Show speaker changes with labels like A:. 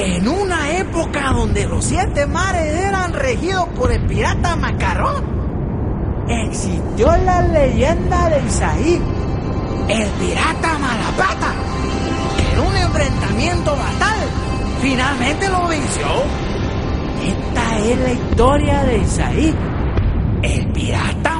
A: En una época donde los 7 mares eran regidos por el pirata Macarrón, existió la leyenda de Isaí, el pirata Malapata, que en un enfrentamiento fatal finalmente lo venció. Esta es la historia de Isaí, el pirata